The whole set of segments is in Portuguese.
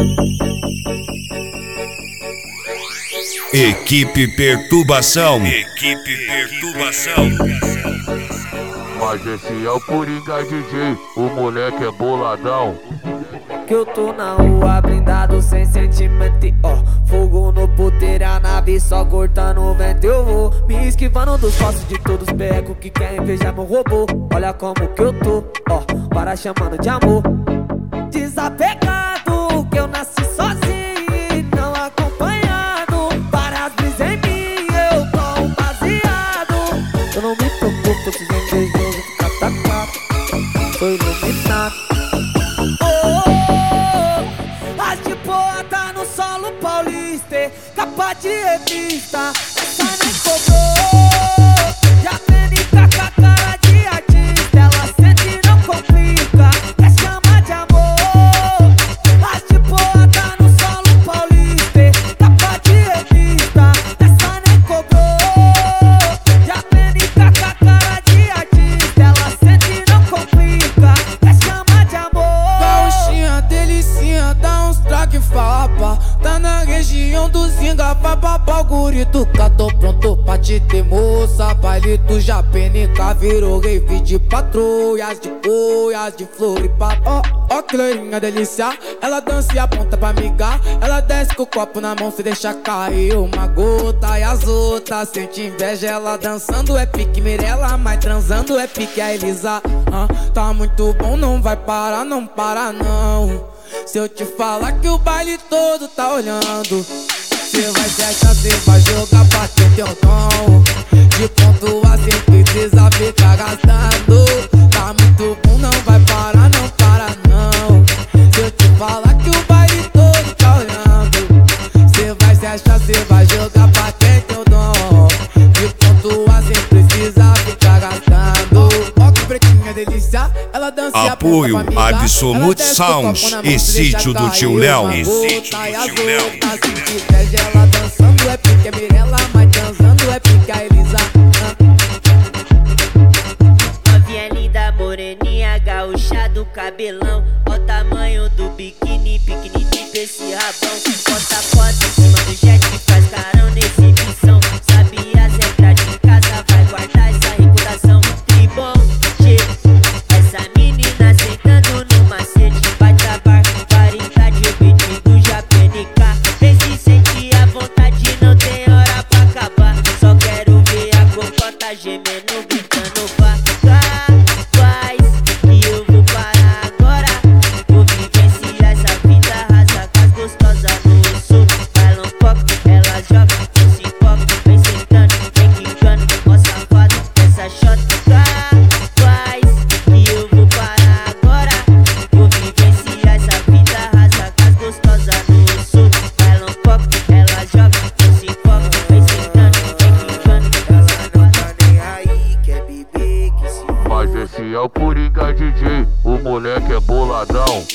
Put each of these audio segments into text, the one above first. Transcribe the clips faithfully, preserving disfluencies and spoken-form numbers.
Equipe Perturbação. Equipe Perturbação. Mas esse é o Coringa D J, o moleque é boladão. Que eu tô na rua blindado sem sentimento, ó. Fogo no puteiro, a nave só cortando o vento. Eu vou me esquivando dos passos de todos os becos que querem invejar meu robô. Olha como que eu tô, ó, para chamando de amor. Desapegado, que eu nasci sozinho e não acompanhado. Para as brisas em mim, eu tô um baseado. Eu não me preocupo se os invejosos ficar atacado. Tô iluminado. As de boa tá no solo paulista, capa de revista, essa nem cobrou. Já aprende com a cara de artista, ela sente e não complica, quer chamar de amor. As de boa tá no solo paulista, capa de revista, essa nem cobrou. Já aprende com a cara de artista, ela sente e não complica, quer chamar de amor. Gauchinha, delicinha, dá uns traque fapa. Tá na região do Zinga, vai papar o guri do cá. Tô pronto pra te ter, moça. Palito já penica, virou rave de patrulhas, de boias, de floripa. Ó, ó que loirinha delícia, ela dança e aponta pra migar. Ela desce com o copo na mão, se deixa cair uma gota. E as outras sente inveja, ela dançando é pique Mirella, mas transando é pique a Elisa. ah, Tá muito bom, não vai parar, não para não. Se eu te falar que o baile todo tá olhando, cê vai se achar, cê vai jogar pra ter teu dom. De ponto a cem precisa ficar gastando. Tá muito bom, não vai parar, não para não. Se eu te falar que o baile todo tá olhando, cê vai se achar, cê vai jogar pra ter teu dom. De ponto a cem precisa ficar gastando. Ó que pretinha delícia, ela dança e Apoio aponta pra migar. Absolute Ela desce com o copo Sounds na mão, e se deixa Sítio do cair Tio uma Léo. gota. E Sítio E do as Tio Léo. outras sente inveja, ela dançando é pique a Mirella, mas transando é pique a Elisa. Novinha linda, moreninha, gaúcha do cabelão. Ó o tamanho do biquíni, pequenininho pra esse rabão. Bota foto em cima do jet que faz carão na exibição. Sabe as regras de casa, vai guardar essa reputação. Que bom, che, essa menina sentando no macete. Vai travar, variedade, o beat do Japenica. Vê se sente a vontade, não tem hora pra acabar. Só quero ver a cocota gemendo, gritando vá, faz que eu vou parar agora. Vou vivenciar essa vida, rasa com as gostosas no sul. Bailão pop, ela joga, não se foca. Vem sentando, vem quicando, ó safado, essa shota. Faz que eu vou parar agora. Vou vivenciar essa vida, rasa com as gostosas no sul. Bailão pop, ela joga, não se foca. Vem sentando, vem quicando, ó safado. Nem aí, quer beber que se Mas esse é o Coringa D J, o moleque é boladão.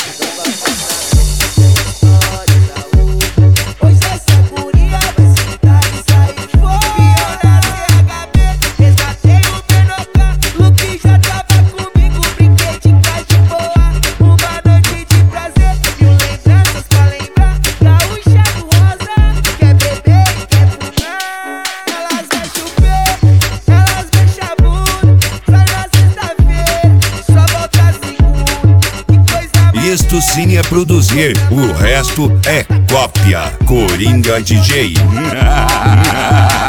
Hoje essa guria vai sentar e sair fora. Viola C H B, resgatei o Benoca. Luke já tava comigo, brinquei de casa de boa. Uma noite de prazer, mil lembranças pra lembrar. Gaúcha do rosa, quer beber e quer fumar. Elas vão chover, elas vão chabudo. Sai na sexta-feira, só volta segunda. Que coisa Isto sim é produzir, o resto é cópia. Coringa D J.